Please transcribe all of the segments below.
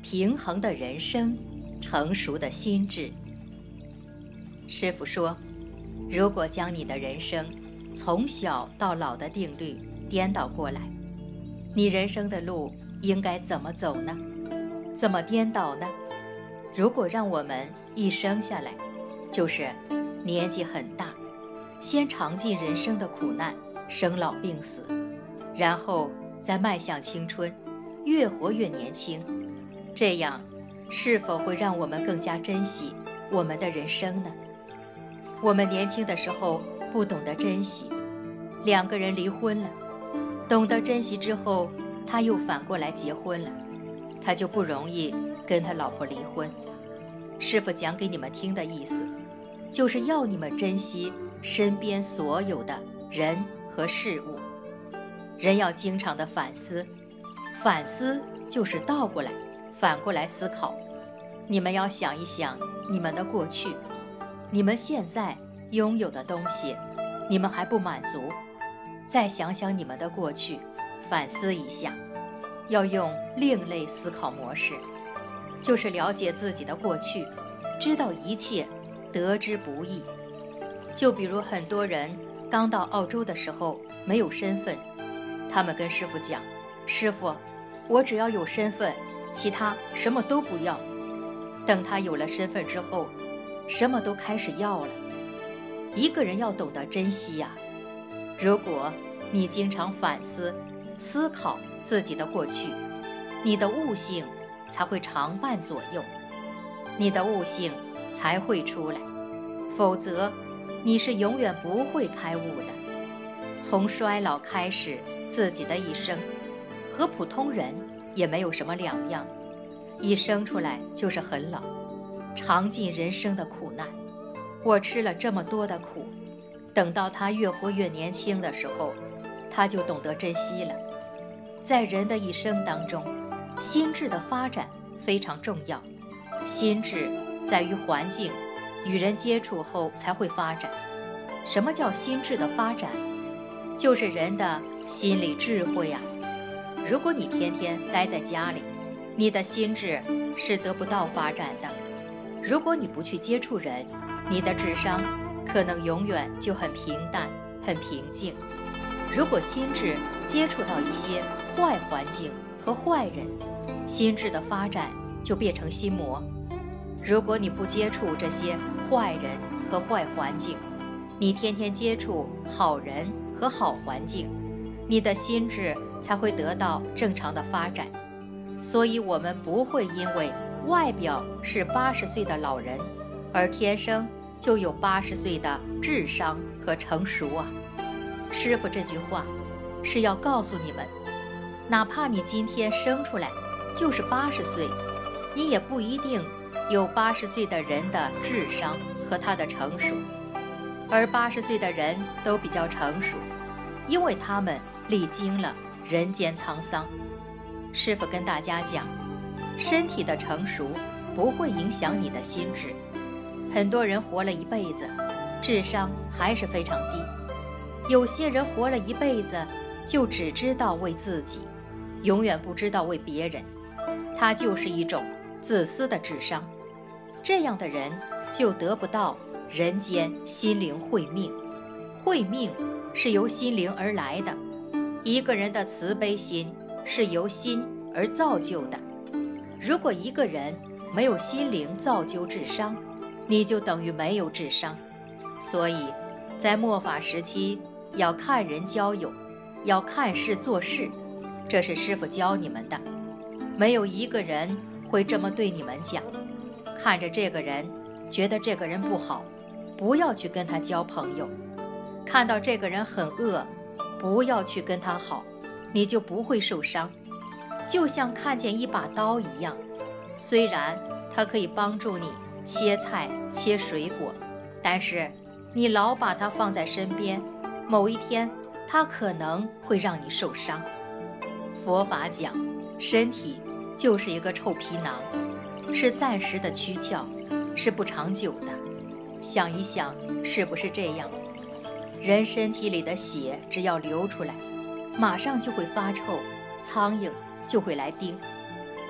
平衡的人生，成熟的心智。师父说，如果将你的人生从小到老的定律颠倒过来，你人生的路应该怎么走呢？怎么颠倒呢？如果让我们一生下来就是年纪很大，先尝尽人生的苦难，生老病死，然后再迈向青春，越活越年轻，这样是否会让我们更加珍惜我们的人生呢？我们年轻的时候不懂得珍惜，两个人离婚了，懂得珍惜之后，他又反过来结婚了，他就不容易跟他老婆离婚。师父讲给你们听的意思，就是要你们珍惜身边所有的人和事物。人要经常的反思，反思就是倒过来，反过来思考。你们要想一想你们的过去，你们现在拥有的东西，你们还不满足，再想想你们的过去，反思一下，要用另类思考模式，就是了解自己的过去，知道一切得之不易。就比如很多人刚到澳洲的时候没有身份，他们跟师父讲，师父，我只要有身份，其他什么都不要。等他有了身份之后，什么都开始要了。一个人要懂得珍惜呀。如果你经常反思、思考自己的过去，你的悟性才会常伴左右，你的悟性才会出来，否则你是永远不会开悟的。从衰老开始，自己的一生和普通人也没有什么两样，一生出来就是很老，尝尽人生的苦难。我吃了这么多的苦，等到他越活越年轻的时候，他就懂得珍惜了。在人的一生当中，心智的发展非常重要。心智在于环境，与人接触后才会发展。什么叫心智的发展？就是人的心理智慧啊。如果你天天待在家里，你的心智是得不到发展的。如果你不去接触人，你的智商可能永远就很平淡、很平静。如果心智接触到一些坏环境和坏人，心智的发展就变成心魔。如果你不接触这些坏人和坏环境，你天天接触好人和好环境，你的心智才会得到正常的发展。所以我们不会因为外表是80岁的老人，而天生就有80岁的智商和成熟啊。师父这句话是要告诉你们，哪怕你今天生出来就是80岁，你也不一定有80岁的人的智商和他的成熟。而80岁的人都比较成熟，因为他们历经了人间沧桑。师父跟大家讲，身体的成熟不会影响你的心智。很多人活了一辈子，智商还是非常低。有些人活了一辈子，就只知道为自己，永远不知道为别人，他就是一种自私的智商。这样的人就得不到人间心灵慧命。慧命是由心灵而来的，一个人的慈悲心是由心而造就的。如果一个人没有心灵造就智商，你就等于没有智商。所以在末法时期，要看人交友，要看事做事，这是师父教你们的。没有一个人会这么对你们讲，看着这个人觉得这个人不好，不要去跟他交朋友。看到这个人很恶，不要去跟他好，你就不会受伤。就像看见一把刀一样，虽然它可以帮助你切菜切水果，但是你老把它放在身边，某一天它可能会让你受伤。佛法讲，身体就是一个臭皮囊，是暂时的躯壳，是不长久的。想一想，是不是这样？人身体里的血只要流出来，马上就会发臭，苍蝇就会来叮。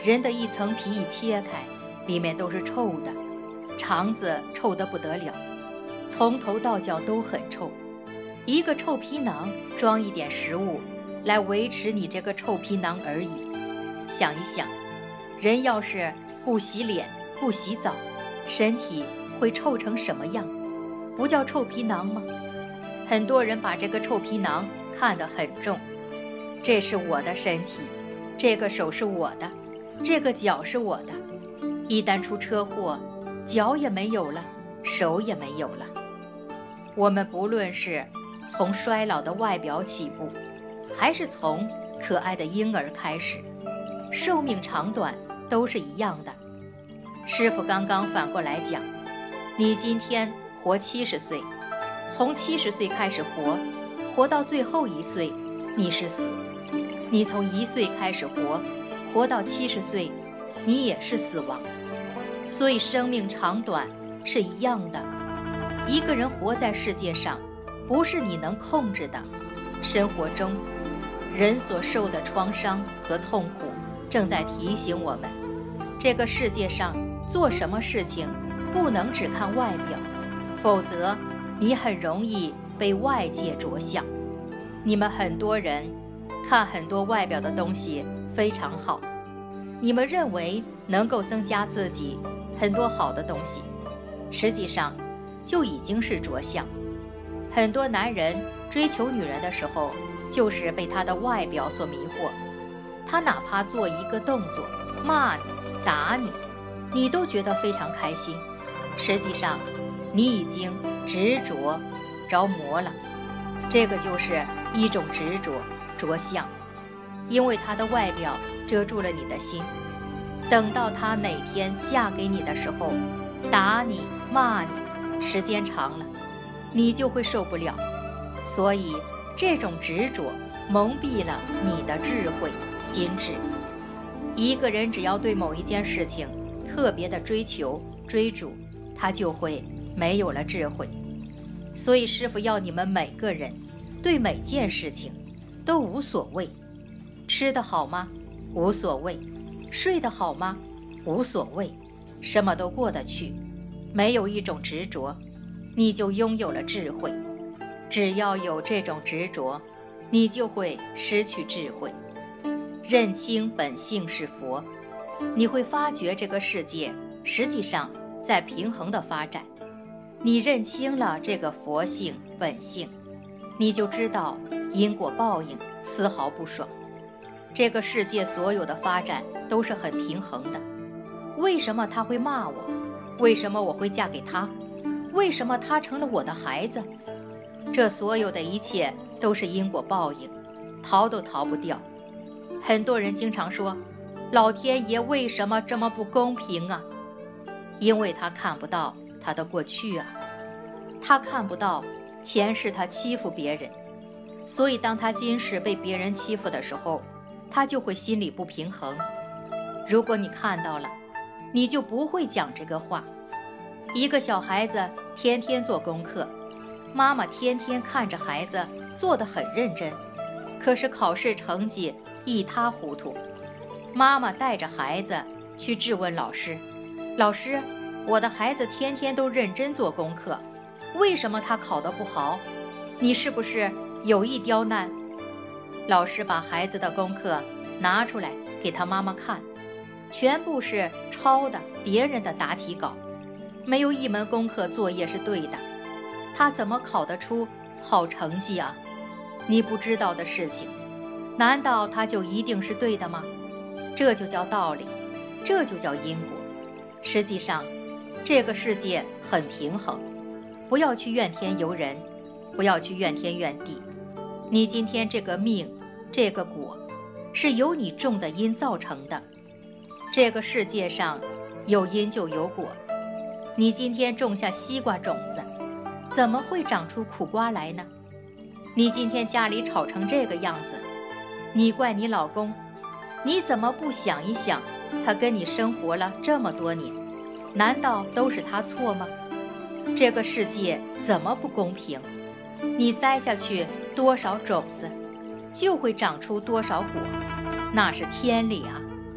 人的一层皮一切开，里面都是臭的，肠子臭得不得了，从头到脚都很臭。一个臭皮囊装一点食物，来维持你这个臭皮囊而已。想一想，人要是不洗脸不洗澡，身体会臭成什么样？不叫臭皮囊吗？很多人把这个臭皮囊看得很重，这是我的身体，这个手是我的，这个脚是我的。一旦出车祸，脚也没有了，手也没有了。我们不论是从衰老的外表起步，还是从可爱的婴儿开始，寿命长短都是一样的。师父刚刚反过来讲，你今天活70岁，从70岁开始活到最后1岁，你是死；你从1岁开始活到70岁，你也是死亡。所以生命长短是一样的。一个人活在世界上，不是你能控制的。生活中，人所受的创伤和痛苦，正在提醒我们，这个世界上做什么事情，不能只看外表，否则你很容易被外界着相。你们很多人看很多外表的东西非常好，你们认为能够增加自己很多好的东西，实际上就已经是着相。很多男人追求女人的时候，就是被她的外表所迷惑。他哪怕做一个动作，骂你打你，你都觉得非常开心。实际上你已经执着着魔了，这个就是一种执着着相。因为他的外表遮住了你的心，等到他哪天嫁给你的时候，打你骂你，时间长了你就会受不了。所以这种执着蒙蔽了你的智慧心智。一个人只要对某一件事情特别的追求追逐，他就会没有了智慧。所以师父要你们每个人对每件事情都无所谓。吃得好吗？无所谓。睡得好吗？无所谓。什么都过得去，没有一种执着，你就拥有了智慧。只要有这种执着，你就会失去智慧。认清本性是佛，你会发觉这个世界实际上在平衡的发展。你认清了这个佛性本性，你就知道因果报应丝毫不爽。这个世界所有的发展都是很平衡的。为什么他会骂我？为什么我会嫁给他？为什么他成了我的孩子？这所有的一切都是因果报应，逃都逃不掉。很多人经常说，老天爷为什么这么不公平啊？因为他看不到他的过去啊，他看不到前世他欺负别人，所以当他今世被别人欺负的时候，他就会心里不平衡。如果你看到了，你就不会讲这个话。一个小孩子天天做功课，妈妈天天看着孩子做得很认真，可是考试成绩一塌糊涂。妈妈带着孩子去质问老师，老师，我的孩子天天都认真做功课，为什么他考得不好？你是不是有意刁难？老师把孩子的功课拿出来给他妈妈看，全部是抄的别人的答题稿，没有一门功课作业是对的，他怎么考得出好成绩啊？你不知道的事情，难道他就一定是对的吗？这就叫道理，这就叫因果。实际上这个世界很平衡，不要去怨天尤人，不要去怨天怨地。你今天这个命这个果是由你种的因造成的，这个世界上有因就有果。你今天种下西瓜种子，怎么会长出苦瓜来呢？你今天家里吵成这个样子，你怪你老公，你怎么不想一想，他跟你生活了这么多年，难道都是他错吗？这个世界怎么不公平？你栽下去多少种子，就会长出多少果，那是天理啊。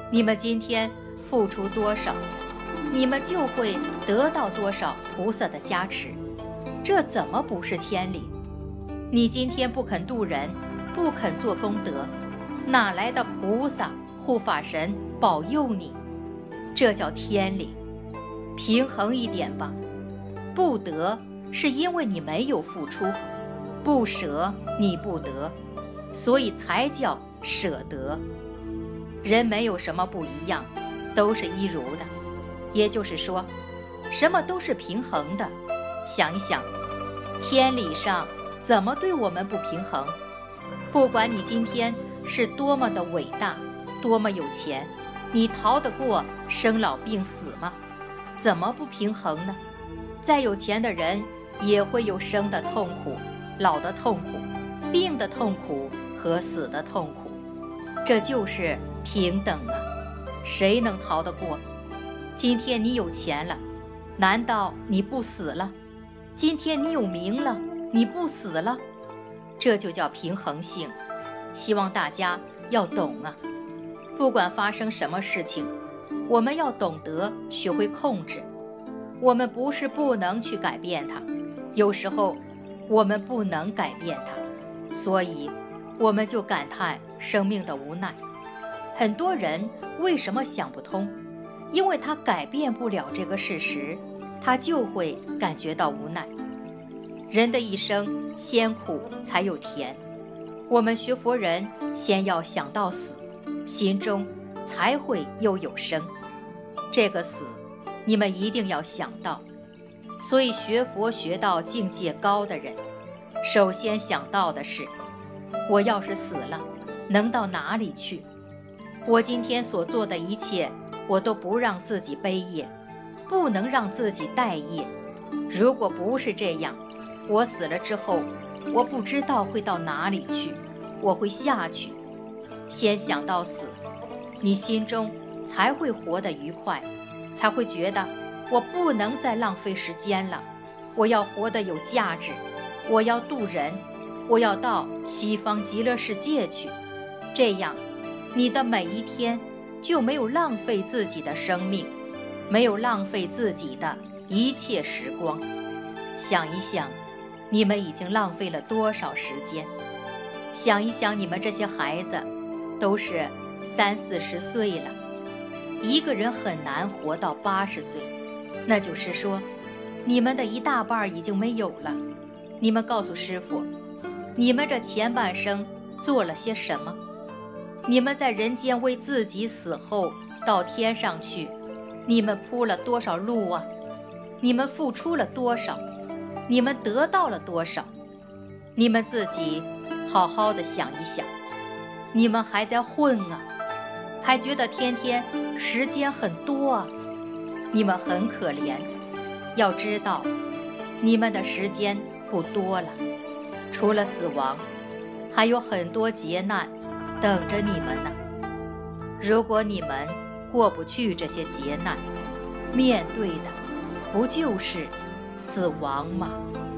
你们今天付出多少，你们就会得到多少菩萨的加持。这怎么不是天理？你今天不肯度人，不肯做功德，哪来的菩萨护法神保佑你？这叫天理。平衡一点吧。不得是因为你没有付出，不舍你不得，所以才叫舍得。人没有什么不一样，都是一如的。也就是说，什么都是平衡的。想一想，天理上怎么对我们不平衡？不管你今天是多么的伟大，多么有钱，你逃得过生老病死吗？怎么不平衡呢？再有钱的人也会有生的痛苦、老的痛苦、病的痛苦和死的痛苦。这就是平等啊，谁能逃得过？今天你有钱了，难道你不死了？今天你有名了，你不死了？这就叫平衡性。希望大家要懂啊，不管发生什么事情，我们要懂得学会控制。我们不是不能去改变它，有时候我们不能改变它，所以我们就感叹生命的无奈。很多人为什么想不通？因为他改变不了这个事实，他就会感觉到无奈。人的一生先苦才有甜，我们学佛人先要想到死，心中才会又有生。这个死你们一定要想到。所以学佛学到境界高的人，首先想到的是，我要是死了，能到哪里去？我今天所做的一切，我都不让自己背业，不能让自己带业。如果不是这样，我死了之后，我不知道会到哪里去，我会下去。先想到死，你心中才会活得愉快，才会觉得我不能再浪费时间了，我要活得有价值，我要度人，我要到西方极乐世界去。这样你的每一天就没有浪费自己的生命，没有浪费自己的一切时光。想一想，你们已经浪费了多少时间？想一想，你们这些孩子都是30-40岁了，一个人很难活到80岁，那就是说，你们的一大半已经没有了。你们告诉师父，你们这前半生做了些什么？你们在人间为自己死后到天上去，你们铺了多少路啊？你们付出了多少？你们得到了多少？你们自己好好的想一想。你们还在混啊，还觉得天天时间很多啊，你们很可怜。要知道，你们的时间不多了，除了死亡，还有很多劫难等着你们呢。如果你们过不去这些劫难，面对的不就是死亡吗？